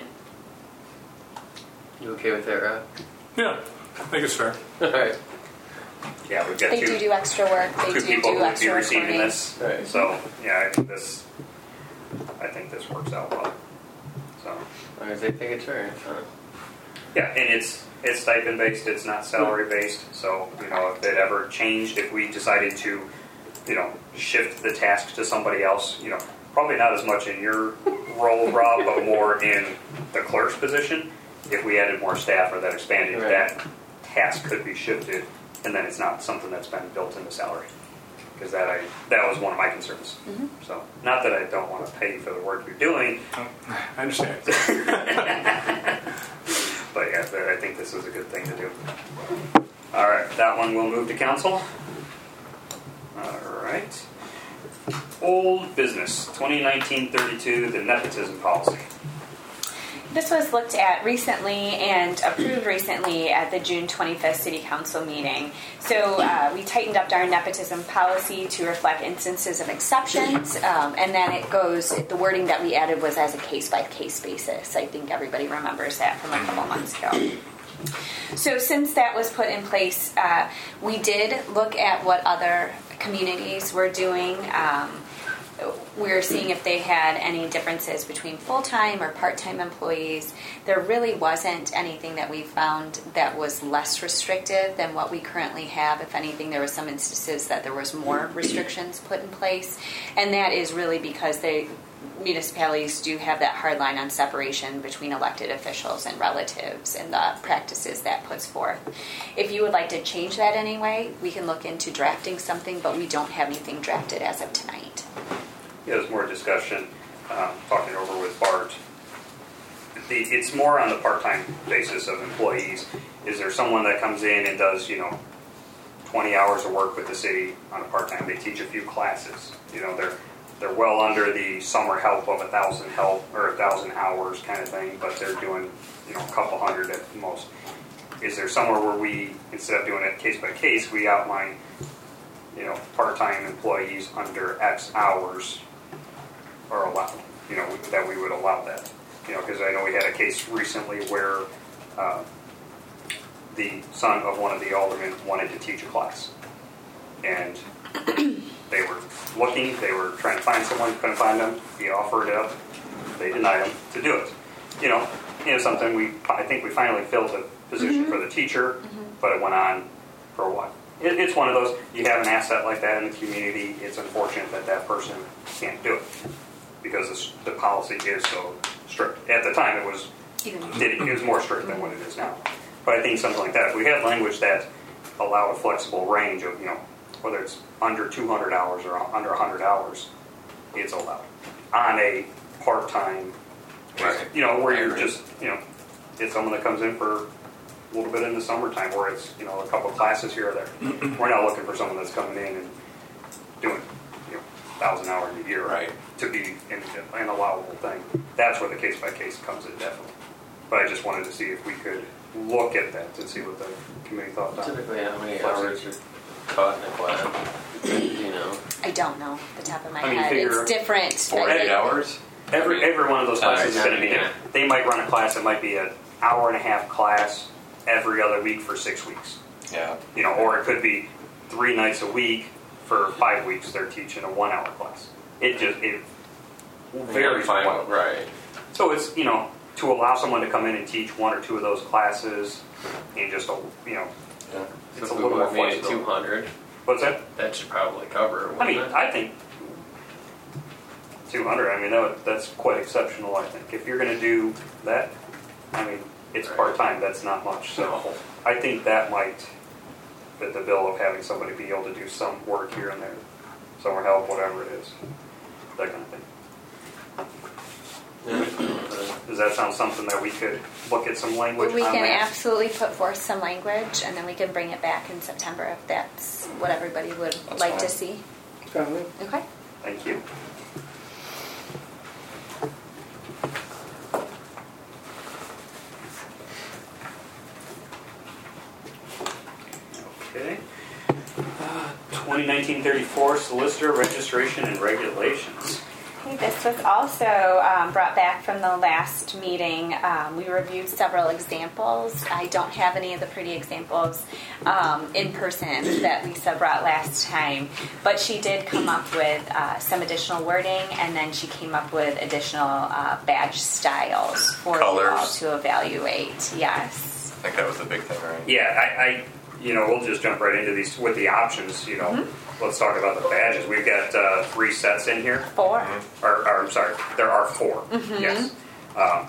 You okay with that, Rob? Yeah, I think it's fair. All right. Yeah, we've got They two, do do extra work. They two do people do who would be extra receiving recording. this. Right. So, yeah, I think this, I think this works out well. So, As long as they think it's fair. Huh? yeah, and it's it's stipend based. It's not salary based. So, you know, if it ever changed, if we decided to, you know, shift the task to somebody else, you know, probably not as much in your role, Rob, but more in the clerk's position. If we added more staff or that expanded, Right. that task could be shifted and then it's not something that's been built into salary. Because that I that was one of my concerns. Mm-hmm. So not that I don't want to pay for the work you're doing, Oh, I understand. but yeah, I think this is a good thing to do. All right, that one we'll move to council. All right. Old business, twenty nineteen thirty-two, the nepotism policy. This was looked at recently and approved recently at the June twenty-fifth City Council meeting. So uh, we tightened up our nepotism policy to reflect instances of exceptions, um, and then it goes, the wording that we added was as a case-by-case basis. I think everybody remembers that from a couple months ago. So since that was put in place, uh, we did look at what other communities were doing. Um, we were seeing if they had any differences between full-time or part-time employees. There really wasn't anything that we found that was less restrictive than what we currently have. If anything, there were some instances that there was more restrictions put in place, and that is really because they municipalities do have that hard line on separation between elected officials and relatives and the practices that puts forth. If you would like to change that anyway, we can look into drafting something, but we don't have anything drafted as of tonight. Yeah, there's more discussion, um, talking over with Bart. The, it's more on the part-time basis of employees. Is there someone that comes in and does, you know, twenty hours of work with the city on a part-time? They teach a few classes. You know, they're they're well under the summer help of a thousand help or a thousand hours kind of thing, but they're doing, you know, a couple hundred at the most. Is there somewhere where we, instead of doing it case by case, we outline, you know, part-time employees under X hours are allowed, you know, that we would allow that. You know, because I know we had a case recently where uh, the son of one of the aldermen wanted to teach a class. And they were looking, they were trying to find someone, couldn't find them. He offered it up. They denied him to do it. You know, you know, something we, I think we finally filled the position mm-hmm. for the teacher, mm-hmm. but it went on for a while. It, it's one of those, you have an asset like that in the community, it's unfortunate that that person can't do it because the, the policy is so strict. At the time, it was it, it was more strict than what it is now. But I think something like that, if we have language that allow a flexible range of, you know, whether it's under two hundred hours or under one hundred hours, it's allowed. On a part-time, right. you know, where you're just, you know, it's someone that comes in for a little bit in the summertime where it's, you know, a couple of classes here or there. We're not looking for someone that's coming in and doing, you know, one thousand hours a year right. to be in, an allowable thing. That's where the case-by-case comes in, definitely. But I just wanted to see if we could look at that and see what the committee thought. Typically, how many hours are taught in a class? Do you know? I don't know off the top of my I mean, head. It's different. forty-eight hours? Every every one of those classes Uh, is going to be yeah. different. They might run a class that might be an hour and a half class every other week for six weeks. Yeah. You know, or it could be three nights a week for five weeks. They're teaching a one-hour class. It just it varies Fine, well. right. So it's, you know, to allow someone to come in and teach one or two of those classes and just, you know, Yeah. it's So a if little we more made it flexible. two hundred, What's that? that should probably cover it. I mean, wouldn't it? I think two hundred, I mean, that, that's quite exceptional, I think. If you're going to do that, I mean, it's Right. part-time, that's not much. So No. I think that might fit the bill of having somebody be able to do some work here and there, summer help, whatever it is, that kind of thing. Yeah. Does that sound something that we could look at some language We on can that? absolutely put forth some language, and then we can bring it back in September if that's what everybody would That's like fine. to see. Probably. Okay. Thank you. Okay. Uh, twenty nineteen thirty-four Solicitor Registration and Regulations. Okay, this was also um, brought back from the last meeting. Um, we reviewed several examples. I don't have any of the pretty examples um, in person that Lisa brought last time, but she did come up with uh, some additional wording, and then she came up with additional uh, badge styles for you all Colors. to evaluate. Yes. I think that was the big thing, right? Yeah, I, I, you know, we'll just jump right into these with the options. You know, mm-hmm. Let's talk about the badges. We've got uh, three sets in here. Four. Or, or I'm sorry, there are four. Mm-hmm. Yes. Um,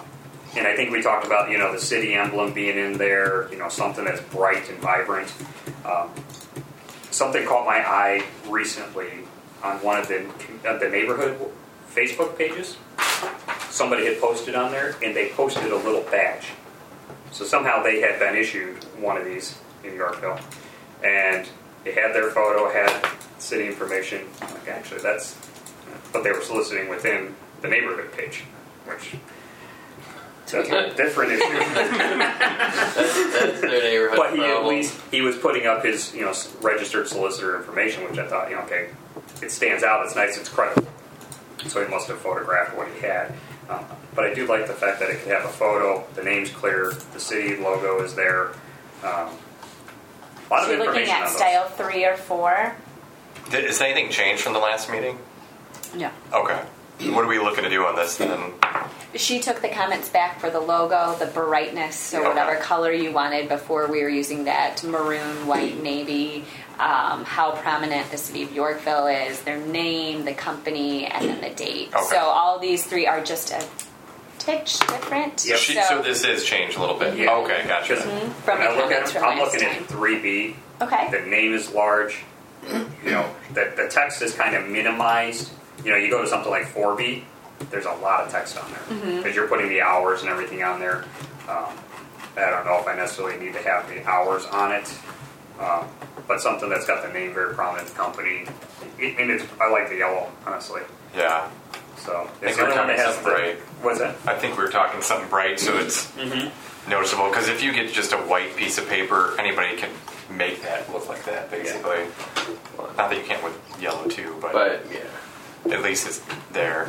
and I think we talked about, you know, the city emblem being in there, you know, something that's bright and vibrant. Um, something caught my eye recently on one of the, uh, the neighborhood Facebook pages. Somebody had posted on there, and they posted a little badge. So somehow they had been issued one of these in Yorkville, and it had their photo, had city information. I'm like, actually, that's, but they were soliciting within the neighborhood page, which that's a different issue. That's, that's their neighborhood But he at problem. least he was putting up his, you know, registered solicitor information, which I thought, you know, okay, it stands out. It's nice. It's credible. So he must have photographed what he had. Um, but I do like the fact that it could have a photo. The name's clear. The city logo is there. Um, a lot So of you're looking information at on those. style three or four? Did, has anything changed from the last meeting? No. Okay. What are we looking to do on this then? She took the comments back for the logo, the brightness, so Okay. whatever color you wanted before we were using that maroon, white, navy, um, how prominent the city of Yorkville is, their name, the company, and then the date. Okay. So all these three are just a titch different. Yep. She, so this is changed a little bit. Yeah. Okay, gotcha. Mhm, from When the I look at comments it, from I'm last looking time. at three B. Okay. The name is large. You know, the, the text is kind of minimized. You know, you go to something like four B, there's a lot of text on there because Mm-hmm. you're putting the hours and everything on there. Um, I don't know if I necessarily need to have the hours on it, um, but something that's got the name very prominent, the company, it, and it's I like the yellow, honestly. Yeah. So I it's think the we're only one that talking has something the. bright. What's that? I think we were talking something bright, so it's noticeable. Because if you get just a white piece of paper, anybody can make that look like that, basically. Not that you can't with yellow too, but, But yeah, at least it's there.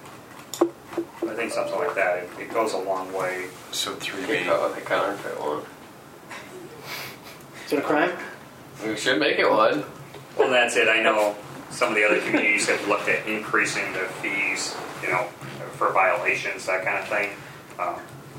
I think something like that. It, it goes a long way. So three you B. can call it the counterfeit one. Is it a crime? We should make it one. Well, that's it. I know some of the other communities have looked at increasing the fees, you know, for violations, that kind of thing. Um,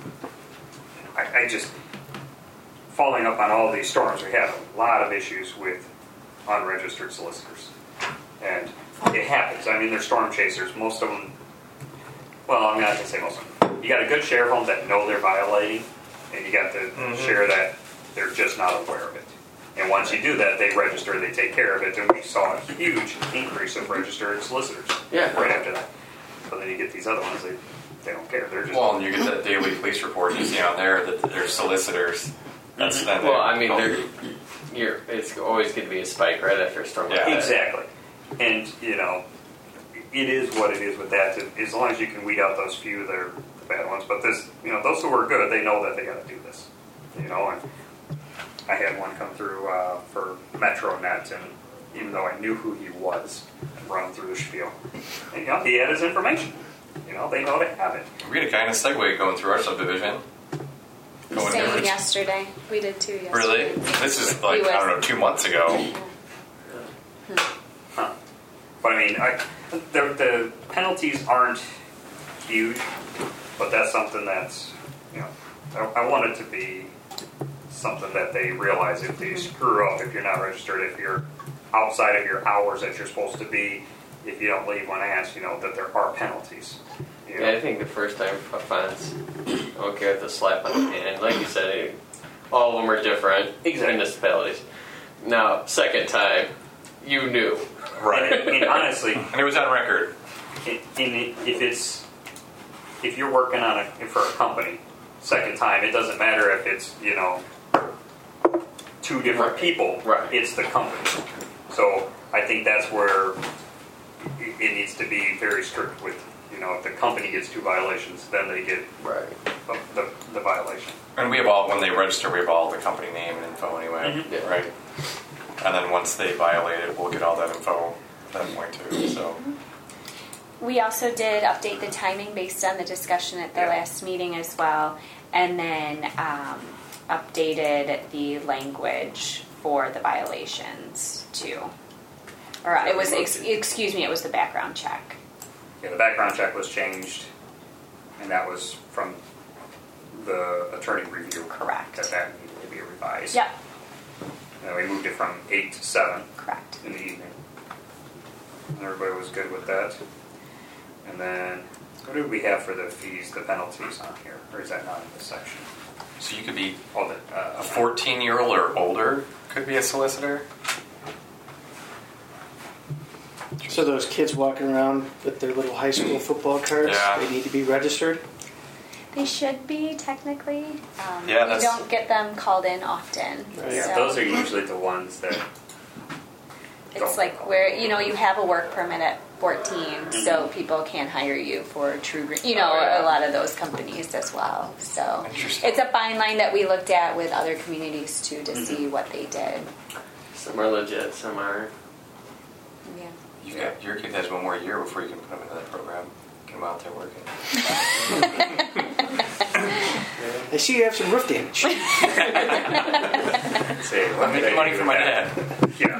I, I just, following up on all these storms, we had a lot of issues with unregistered solicitors. And it happens. I mean, they're storm chasers. Most of them, well, I'm not going to say most of them. You got a good share of them that know they're violating, and you got the Mhm. share that they're just not aware of it. And once you do that, they register, they take care of it, and we saw a huge increase of registered solicitors Yeah. right after that. But then you get these other ones, they, they don't care. They're just... Well, and you get that daily police report you see on there that there's solicitors. That's then Well, they- I mean, oh, there, you're, it's always going to be a spike right after a storm. like Yeah. that. Exactly. And, you know, it is what it is with that. As long as you can weed out those few, they're the bad ones. But this, you know, those who are good, they know that they got to do this. You know, and I had one come through uh, for MetroNet, and even though I knew who he was, and run through the spiel, and, you know, he had his information. You know, they know to have it. we had a kind of segue going through our subdivision. Going Same different- yesterday. We did too yesterday. Really? This is like, We I don't was- know, two months ago. Huh. But I mean, I, the, the penalties aren't huge, but that's something that's, you know, I, I want it to be something that they realize if they screw up, if you're not registered, if you're outside of your hours that you're supposed to be, if you don't leave when asked, you know, that there are penalties. You know? Yeah, I think the first time offense, okay, with the slap on the hand, like you said, it, all of them are different Exactly. municipalities. Now, second time, you knew. Right. And, and honestly, And it was on record. in, in, if it's if you're working on a for a company, second time, it doesn't matter if it's, you know, two different Right. people. Right. It's the company. So I think that's where it, it needs to be very strict with, you know, if the company gets two violations, then they get Right. the, the, the violation. And we have all, when they register, we have all the company name and info anyway, Mhm. Yeah. right? And then once they violate it, we'll get all that info at that point too, so. We also did update the timing based on the discussion at the Yeah. last meeting as well, and then um, updated the language for the violations too. Or uh, it was, ex- excuse me, it was the background check. Yeah, the background check was changed, and that was from the attorney review. Correct. That that needed to be revised. Yep, And we moved it from eight to seven correct. in the evening. And everybody was good with that. And then What do we have for the fees, the penalties on here? Or is that not in this section? So you could be Oh, the, uh, a fourteen-year-old or older could be a solicitor. So those kids walking around with their little high school football cards, Yeah. they need to be registered? They should be technically. Um, Yeah, we that's- don't get them called in often. Right. yeah, so those are usually the ones that. It's like where you know you have a work permit at fourteen, so people can hire you for true. Green- You know, Oh, yeah. a lot of those companies as well. So Interesting. it's a fine line that we looked at with other communities too to see what they did. Some are legit, some are. Yeah. You got your kid has one more year before you can put him into that program. Get him out there working. I see you have some roof damage. Say, what I'm did making I money do for with my that? dad. Yeah.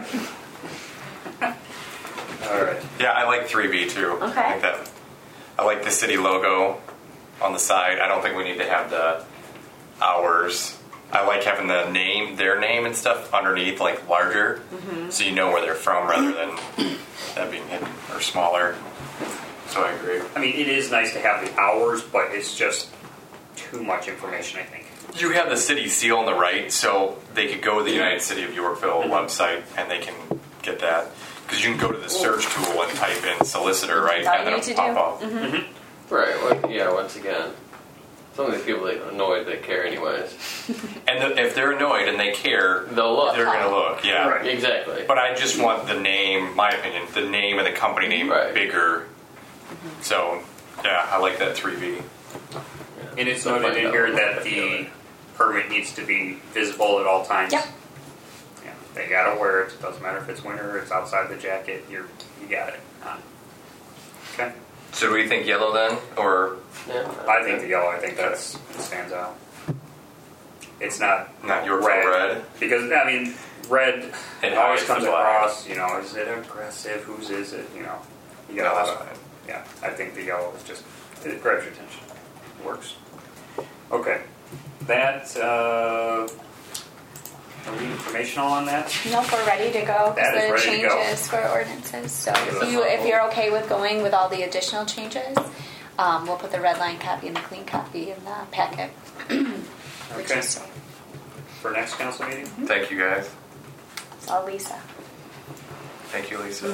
All right. Yeah, I like three B too. Okay. I like that. I like the city logo on the side. I don't think we need to have the hours. I like having the name, their name and stuff underneath, like larger, Mm-hmm. so you know where they're from rather than that being hidden or smaller. So I agree. I mean, it is nice to have the hours, but it's just too much information, I think. You have the city seal on the right, so they could go to the United City of Yorkville website and they can get that. Because you can go to the search tool and type in solicitor, right? That's all and then you it'll need pop to do. up. Right, well, yeah, once again. Some of these people that are annoyed that care anyways. And the, if they're annoyed and they care, They'll look. they're going to look. Yeah. Right. Exactly. But I just want the name, my opinion, the name and the company name Right. bigger. So, yeah, I like that three B. And it's So noted find in out here what that they're the doing. permit needs to be visible at all times. Yep. Yeah, they gotta wear it. Doesn't matter if it's winter or it's outside the jacket. You're you got it on. Okay. So do we think yellow then? Or Yeah, I think the yellow. I think that's it stands out. It's not Not Yorkville red, red? because I mean red It always hides comes the black. across. You know, is it aggressive? Whose is it? You know, you No, got that's a lot of- fine. Yeah, I think the yellow is just it grabs your attention. It works. Okay, that. Uh, are we informational on that? Nope, we're ready to go That is because the ready to go. changes for ordinances. So That's if you if helpful. you're okay with going with all the additional changes, um, we'll put the red line copy and the clean copy in the packet. Which Okay. is For next council meeting. thank you guys. it's all Lisa. Thank you, Lisa.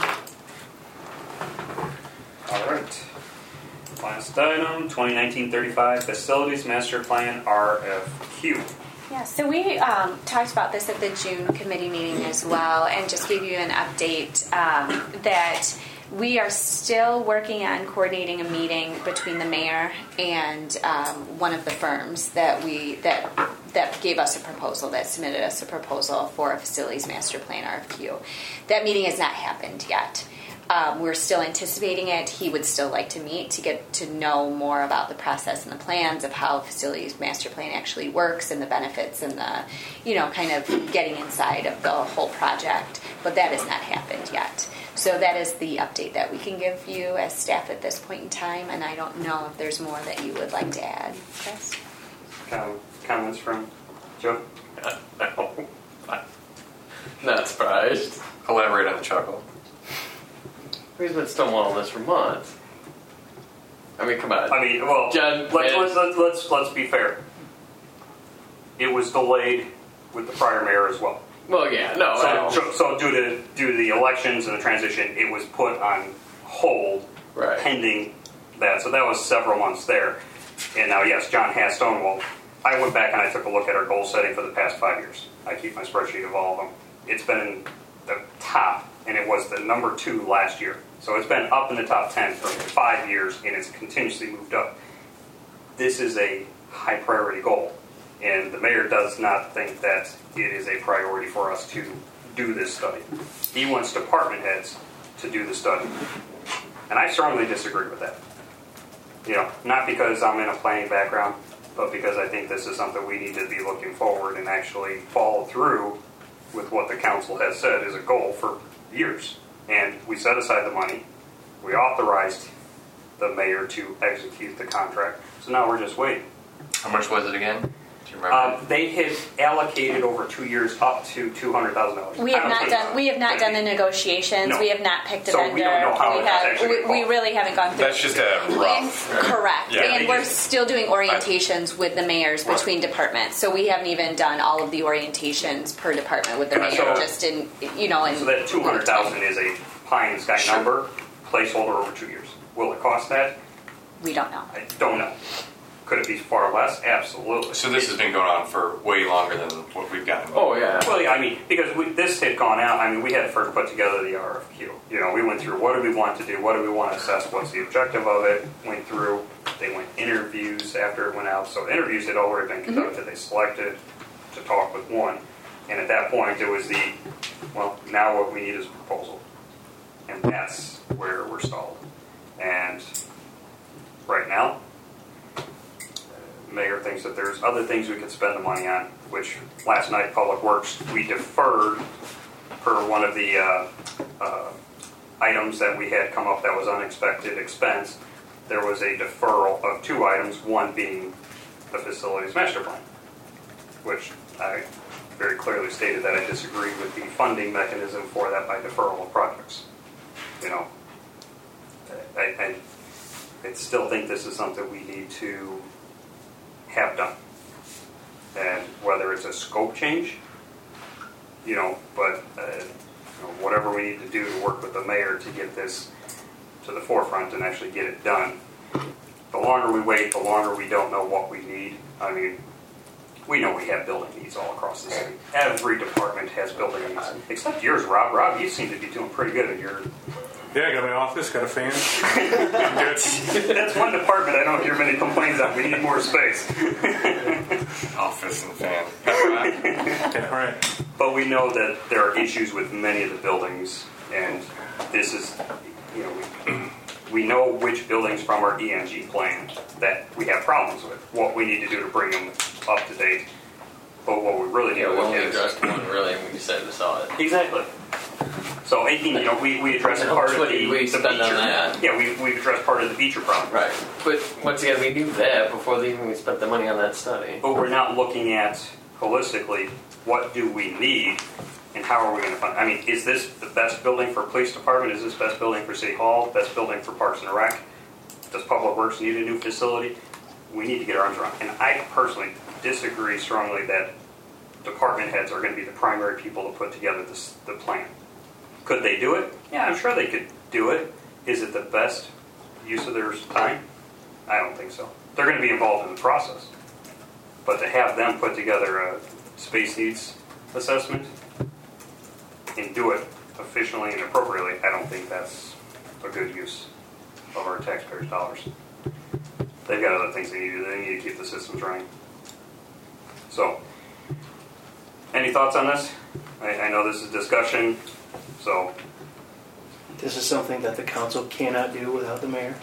All right. Last item, twenty nineteen thirty-five Facilities Master Plan R F Q. Yeah, so we um, talked about this at the June committee meeting as well, and just gave you an update um, that we are still working on coordinating a meeting between the mayor and um, one of the firms that we that that gave us a proposal, that submitted us a proposal for a facilities master plan R F Q. That meeting has not happened yet. Um, we're still anticipating it. He would still like to meet to get to know more about the process and the plans of how facilities master plan actually works and the benefits and the, you know, kind of getting inside of the whole project. But that has not happened yet. So that is the update that we can give you as staff at this point in time. And I don't know if there's more that you would like to add, Chris. Com- Comments from Joe? Not surprised. Elaborate on the chuckle. He's been stonewalling this for months. I mean, come on. I mean, well, John, let's, man. let's, let's, let's, let's be fair. It was delayed with the prior mayor as well. Well, yeah, no. I So, don't- so, so due to due to the elections and the transition, it was put on hold Right. pending that. So that was several months there. And now, yes, John has Stonewall. I went back and I took a look at our goal setting for the past five years. I keep my spreadsheet of all of them. It's been in the top, and it was the number two last year. So it's been up in the top ten for five years, and it's continuously moved up. This is a high priority goal, and the mayor does not think that it is a priority for us to do this study. He wants department heads to do the study, and I strongly disagree with that. You know, not because I'm in a planning background, but because I think this is something we need to be looking forward and actually follow through with what the council has said is a goal for years. And we set aside the money. We authorized the mayor to execute the contract. So now we're just waiting. How much was it again? Do you remember? Um, they had allocated over two years up to two hundred thousand dollars. We have not done. We have not done the negotiations. No. We have not picked a So vendor. we don't know how we, that's have, actually we, we involved. really haven't gone through. That's just a rough. And- correct. Yeah. and They we're just- still doing orientations with the mayors Right. between departments. So we haven't even done all of the orientations per department with the Yeah, mayor. so- just in you know. In So that two hundred thousand is a pie in the sky Sure. number, placeholder over two years. Will it cost that? We don't know. I don't know. Could it be far less? Absolutely. So this has been going on for way longer than what we've gotten. Oh yeah. Well, yeah, I mean, because we, this had gone out, I mean, we had first put together the R F Q. You know, we went through what do we want to do, what do we want to assess, what's the objective of it, went through, they went interviews after it went out. So interviews had already been conducted, they selected to talk with one. And at that point, it was the, well, now what we need is a proposal. And that's where we're stalled. And right now, Mayor thinks that there's other things we could spend the money on, which last night, Public Works, we deferred per one of the uh, uh, items that we had come up that was unexpected expense. There was a deferral of two items, one being the facilities master plan, which I very clearly stated that I disagreed with the funding mechanism for that by deferral of projects. You know, I, I, I still think this is something we need to have done. And whether it's a scope change, you know, but uh, you know, whatever we need to do to work with the mayor to get this to the forefront and actually get it done. The longer we wait, the longer we don't know what we need. I mean, we know we have building needs all across the city. Every department has building needs, except yours, Rob. Rob, you seem to be doing pretty good at your... Yeah, I got my office, got a fan. Good. That's one department I don't hear many complaints on. We need more space. Office and fan. Yeah, all right. But we know that there are issues with many of the buildings, and this is, you know, we, we know which buildings from our E N G plan that we have problems with, what we need to do to bring them up to date. But what we really need Yeah, to we look only at is... addressed one really, and we decided to saw it. Exactly. So eighteen, you know, we, we addressed How part much of money the, did we the spend on beacher. that? Yeah, we, we addressed part of the beacher problem. Right. But once again, we knew that before they even spent the money on that study. But we're not looking at holistically what do we need and how are we going to fund. I mean, is this the best building for police department? Is this best building for city hall? Best building for Parks and Rec? Does Public Works need a new facility? We need to get our arms around. And I personally disagree strongly that department heads are going to be the primary people to put together this, the plan. Could they do it? Yeah, I'm sure they could do it. Is it the best use of their time? I don't think so. They're going to be involved in the process. But to have them put together a space needs assessment and do it efficiently and appropriately, I don't think that's a good use of our taxpayers' dollars. They've got other things they need to do. They need to keep the systems running. So, any thoughts on this? I, I know this is discussion, so This is something that the council cannot do without the mayor.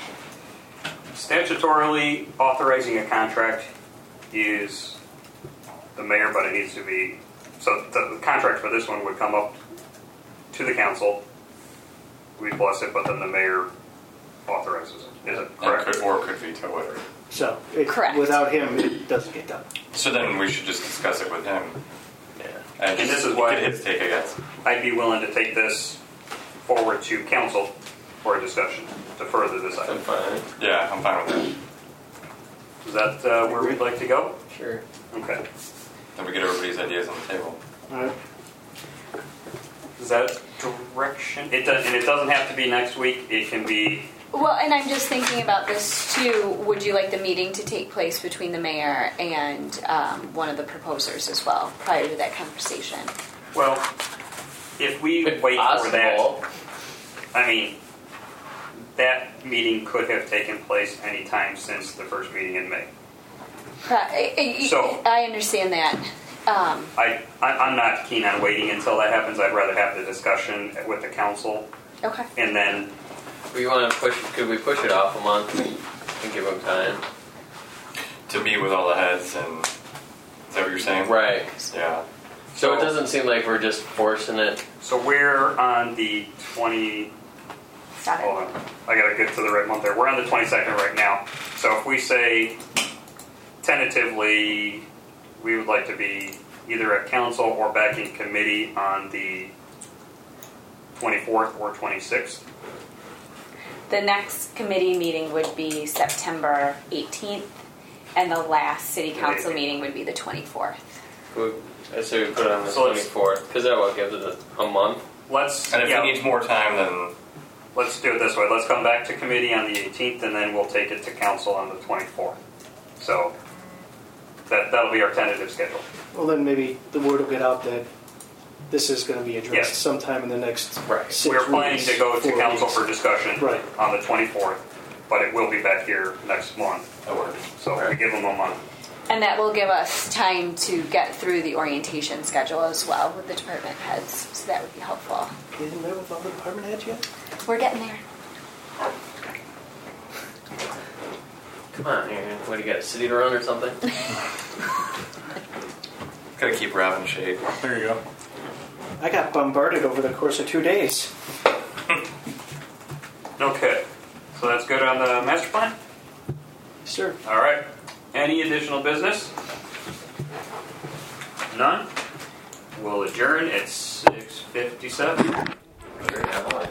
statutorily authorizing a contract is the mayor, but it needs to be, so the, the contract for this one would come up to the council. We bless it, but then the mayor authorizes it. Is it And correct? could, or could veto it. So it, Correct. without him, it doesn't get done. So then we should just discuss it with him. Yeah. And, And just this is why- get his take, I guess. I'd be willing to take this forward to council for a discussion to further this I'm item. fine. Yeah, I'm fine with Is that uh, where we'd like to go? Sure. Okay. that. Then we get everybody's ideas on the table. All right. Is that direction? It does, and it doesn't have to be next week. It can be. Well, and I'm just thinking about this too. Would you like the meeting to take place between the mayor and um, one of the proposers as well, prior to that conversation? Well, if we If wait for that, possible. I mean, that meeting could have taken place any time since the first meeting in May. I, I- So- I understand that. Um, I, I I'm not keen on waiting until that happens. I'd rather have the discussion with the council, okay. and then We want to push. Could we push it off a month and give them time? To meet with all the heads and... Is that what you're saying? Right. Yeah. So it doesn't seem like we're just forcing it. so we're on the twenty. Seven. Hold on, I gotta get to the right month there. We're on the twenty-second right now. So if we say tentatively we would like to be either at council or back in committee on the twenty-fourth or twenty-sixth. The next committee meeting would be September eighteenth, and the last city council meeting would be the twenty-fourth. We, I say we put it on the So let's- twenty-fourth, because that will give it a, a month. Let's, And if yeah, he needs more time, then let's do it this way. Let's come back to committee on the eighteenth, and then we'll take it to council on the twenty-fourth. So that, that'll be our tentative schedule. Well, then maybe the word will get out that this is going to be addressed Yes. sometime in the next Right. six We're planning weeks, to go to four council weeks. for discussion Right. on the twenty-fourth, but it will be back here next month. that works. So we give them a month. And that will give us time to get through the orientation schedule as well with the department heads, so that would be helpful. You didn't met with all the department heads yet? We're getting there. Come on, Aaron. What, do you got a city to run or something? Gotta keep Rob in shape. There you go. I got bombarded over the course of two days. Okay, so that's good on the master plan? Sir. All right. Any additional business? None? We'll adjourn at six fifty-seven. Very nice.